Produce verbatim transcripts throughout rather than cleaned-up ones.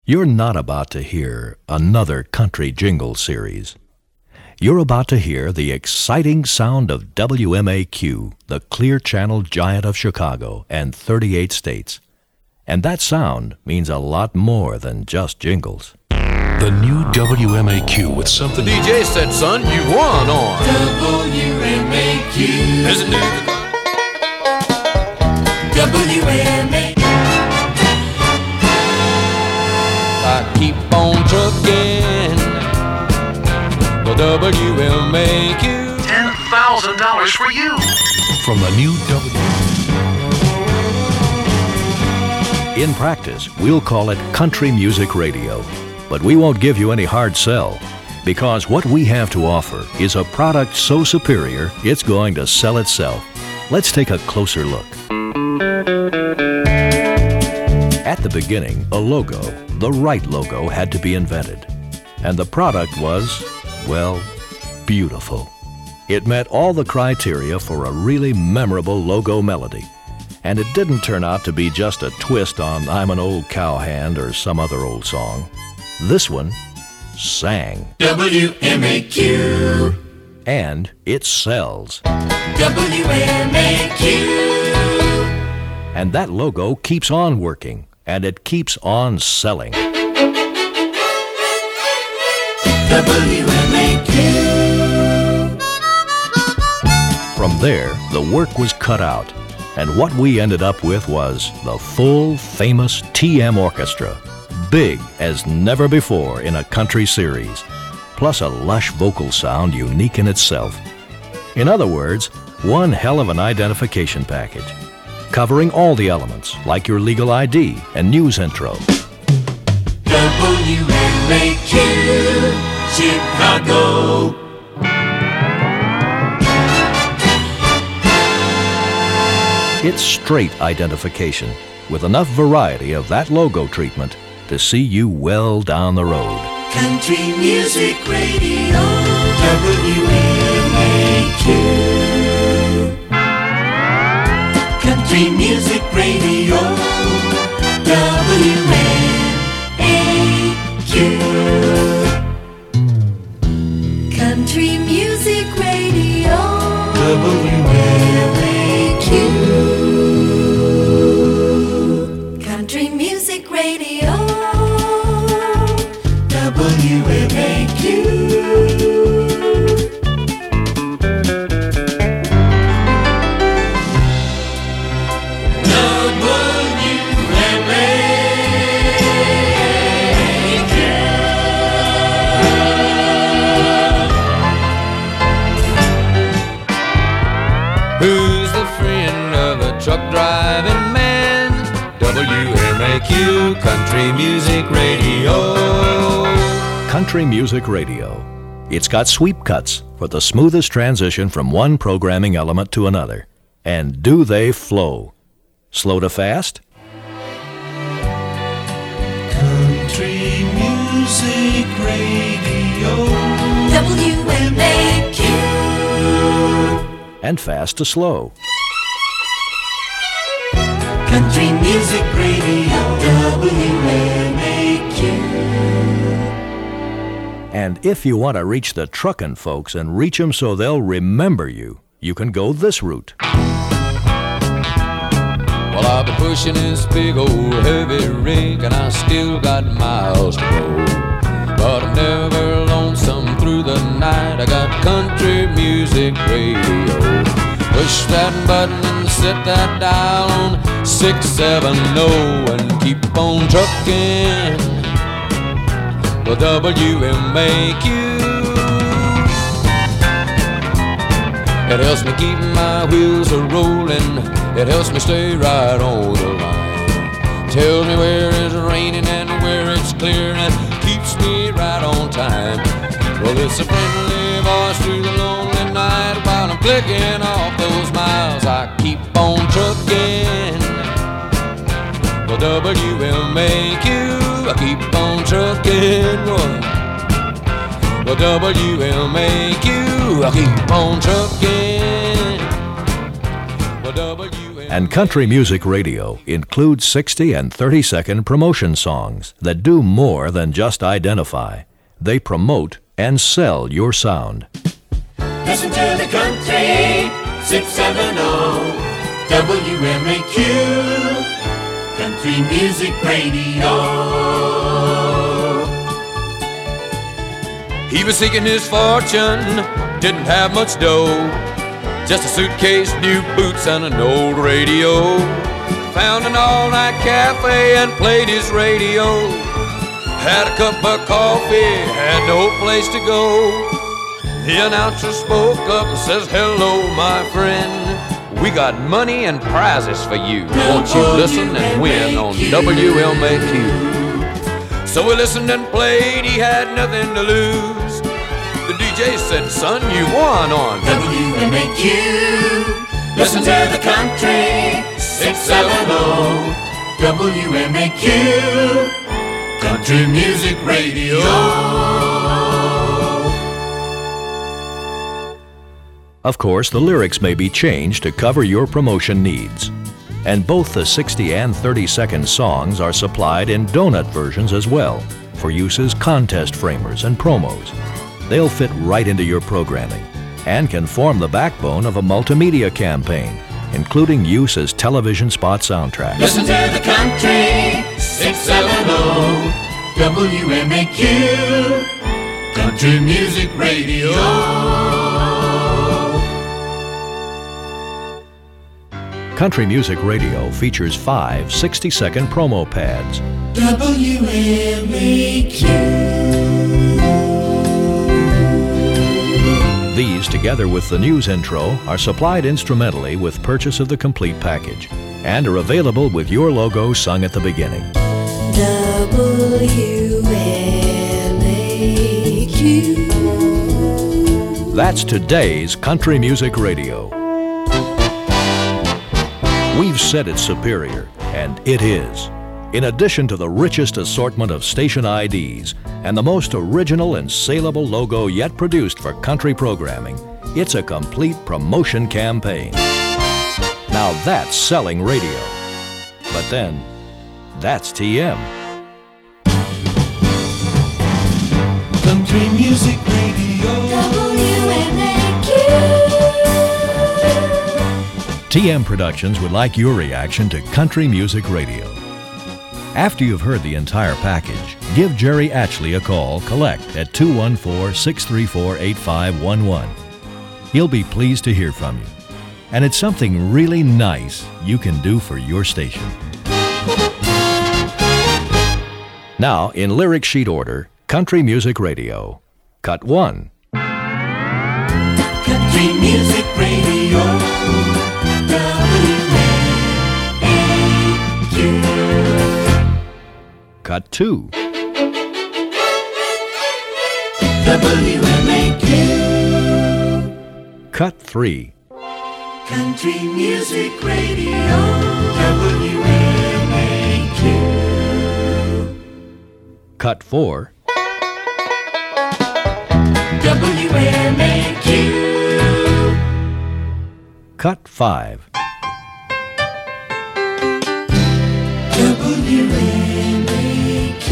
You're not about to hear another country jingle series. You're about to hear the exciting sound of W M A Q, the Clear Channel giant of Chicago and thirty-eight states. And that sound means a lot more than just jingles. The new W M A Q with something... D J said, son, you won on W M A Q. Listen to the... W M A Q. I keep on trucking the W M A Q. ten thousand dollars for you. From the new W... In practice, we'll call it country music radio. But we won't give you any hard sell, because what we have to offer is a product so superior, it's going to sell itself. Let's take a closer look. At the beginning, a logo, the right logo, had to be invented. And the product was, well, beautiful. It met all the criteria for a really memorable logo melody. And it didn't turn out to be just a twist on I'm an Old Cowhand or some other old song. This one sang. W M A Q. And it sells. W M A Q. And that logo keeps on working, and it keeps on selling. W M A Q. From there, the work was cut out, and what we ended up with was the full, famous T M Orchestra. Big as never before in a country series, plus a lush vocal sound unique in itself. In other words, one hell of an identification package, covering all the elements, like your legal I D and news intro. W M A Q. Chicago. It's straight identification, with enough variety of that logo treatment to see you well down the road. Country Music Radio. W M A Q. Country Music Radio. W M A Q. Country Music Radio. W M A Q. Country Music Radio. W M A Q. Who's the friend of a truck driving man? W M A Q, Country Music Radio. Country Music Radio. It's got sweep cuts for the smoothest transition from one programming element to another. And do they flow? Slow to fast? Country Music Radio. W M A Q. And fast to slow. Country Music Radio. W M A Q. And if you want to reach the truckin' folks and reach them so they'll remember you, you can go this route. Well, I've been pushing this big old heavy rig, and I still got miles to go. But I'm never lonesome through the night. I got Country Music Radio. Push that button and set that dial on six seven zero and keep on trucking. The W M A Q. It helps me keep my wheels a rolling. It helps me stay right on the line. Tells me where it's raining and where it's clear, and keeps me right on time. Well, it's a friendly voice through the lonely night. While I'm clicking off those miles, I keep on trucking. The W M A Q. I keep on trucking, boy. The W M A Q. I keep on trucking. The W M A Q. And country music radio includes sixty and thirty second promotion songs that do more than just identify. They promote and sell your sound. Listen to the country, six seventy W M A Q, Country Music Radio. He was seeking his fortune, didn't have much dough, just a suitcase, new boots, and an old radio. Found an all-night cafe and played his radio. Had a cup of coffee, had no place to go. The announcer spoke up and says, "Hello, my friend. We got money and prizes for you. Won't you listen and win on W M A Q?" So we listened and played, he had nothing to lose. The D J said, "Son, you won on W M A Q. Listen to the country, six seventy W M A Q, Country Music Radio." Of course, the lyrics may be changed to cover your promotion needs. And both the sixty and thirty second songs are supplied in donut versions as well, for use as contest framers and promos. They'll fit right into your programming and can form the backbone of a multimedia campaign, including use as television spot soundtracks. Listen to the country, six seventy W M A Q, Country Music Radio. Country Music Radio features five sixty second promo pads. W M A Q. These, together with the news intro, are supplied instrumentally with purchase of the complete package and are available with your logo sung at the beginning. W M A Q. That's today's Country Music Radio. We've said it's superior, and it is. In addition to the richest assortment of station I Ds and the most original and saleable logo yet produced for country programming, it's a complete promotion campaign. Now that's selling radio. But then, that's T M. Country Music Radio. W M A Q. T M Productions would like your reaction to Country Music Radio. After you've heard the entire package, give Jerry Atchley a call, collect at two one four, six three four, eight five one one. He'll be pleased to hear from you. And it's something really nice you can do for your station. Now, in lyric sheet order, Country Music Radio. Cut one. Country Music Radio. W M A Q. Cut two. W M A Q. Cut three. Country Music Radio. W M A Q. Cut four. W M A Q. Cut five. W M A Q.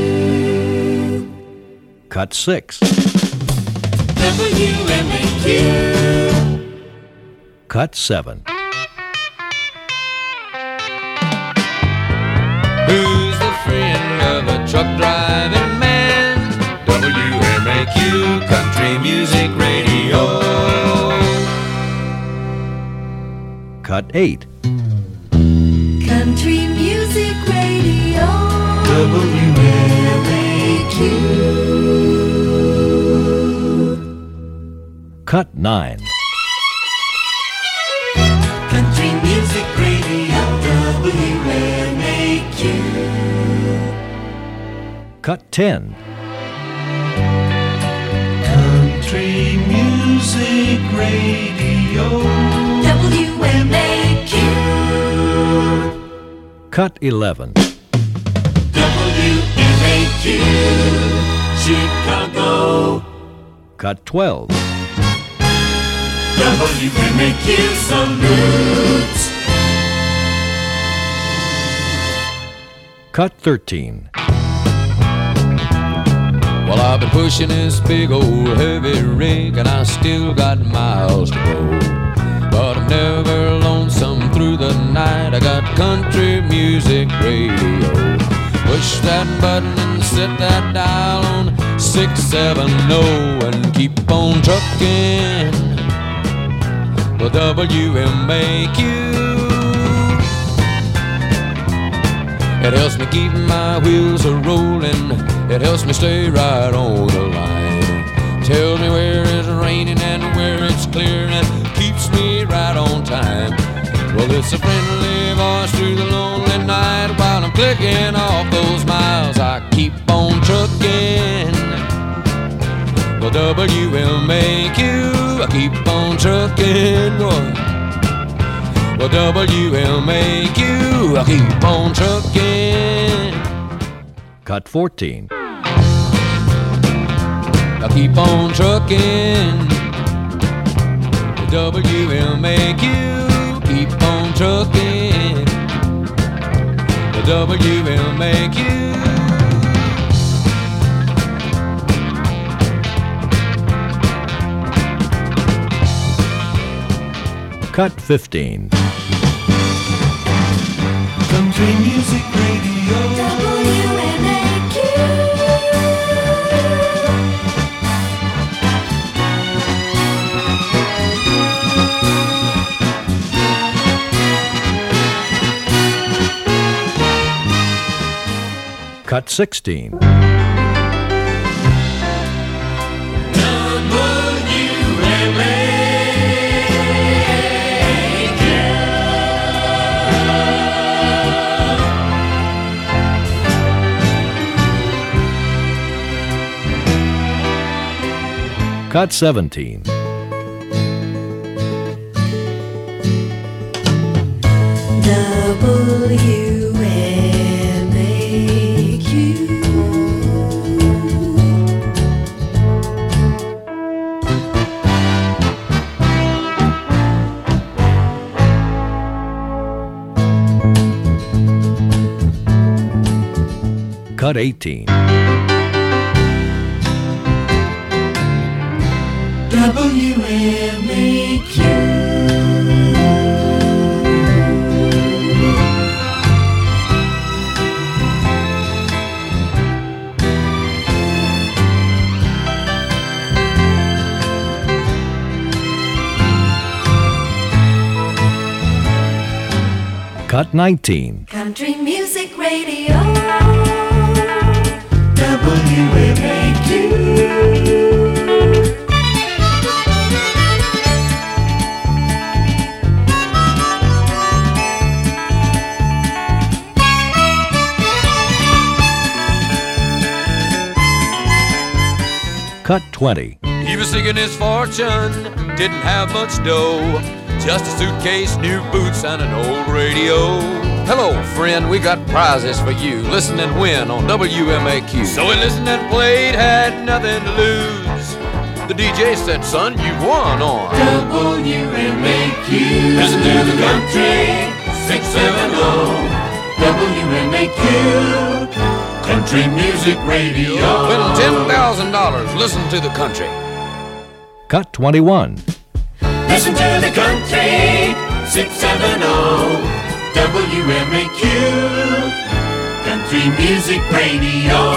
Cut six. W M A Q. Cut seven. Who's the friend of a truck driving man? W M A Q, Country Music Radio. Cut eight. Country Music Radio. W M A Q. Cut nine. Country Music Radio. W M A Q. Cut ten. Country Music Radio. W M A Q. Cut eleven. W M A Q. Chicago. Cut twelve. W M A Q salutes. Cut thirteen. Well, I've been pushing this big old heavy rig, and I still got miles to go. But I'm never lonesome through the night. I got country music radio. Push that button and set that dial on six seven oh and keep on trucking. Well, W M A Q. It helps me keep my wheels a rolling. It helps me stay right on the line. Tells me where it's raining and where it's clear, and keeps me right on time. Well, it's a friendly voice through the lonely night. While I'm clicking off those miles, I keep on trucking. Well, W M A Q, I keep on trucking. Well, W M A Q, I keep on trucking. Cut fourteen. I keep on trucking. W M A Q, keep on trucking. W M A Q. Cut fifteen. Country Music Radio. W M A Q. Cut sixteen. Cut seventeen. W M A Q. Cut eighteen. W M A Q. Cut nineteen. Country Music Radio. W M A Q. Cut twenty. He was seeking his fortune, didn't have much dough, just a suitcase, new boots, and an old radio. Hello, friend, we got prizes for you. Listen and win on W M A Q. So he listened and played, had nothing to lose. The D J said, son, you won on W M A Q. Listen to the country, six seven oh. W M A Q. Country Music Radio. Win ten thousand dollars. Listen to the country. Cut twenty-one. Listen to the country, six seven oh. W M A Q. Country Music Radio.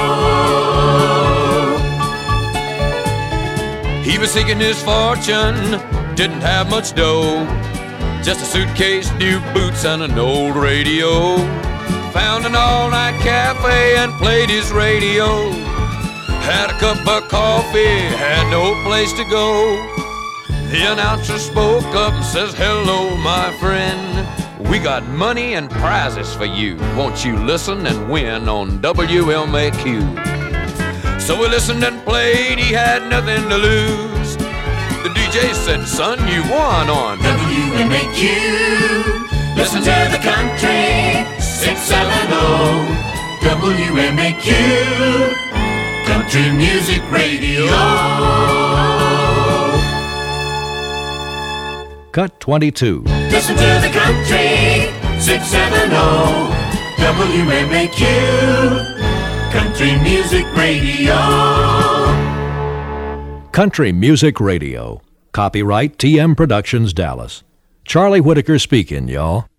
He was seeking his fortune, didn't have much dough, just a suitcase, new boots, and an old radio. Found an all-night cafe and played his radio. Had a cup of coffee, had no place to go. The announcer spoke up and says, hello, my friend. We got money and prizes for you. Won't you listen and win on W M A Q? So we listened and played, he had nothing to lose. The D J said, son, you won on W M A Q. Listen to the country, six seven oh. W M A Q. Country Music Radio. Cut twenty-two. Listen to the country, six seven oh. W M A Q, Country Music Radio. Country Music Radio. Copyright T M Productions, Dallas. Charlie Whitaker speaking, y'all.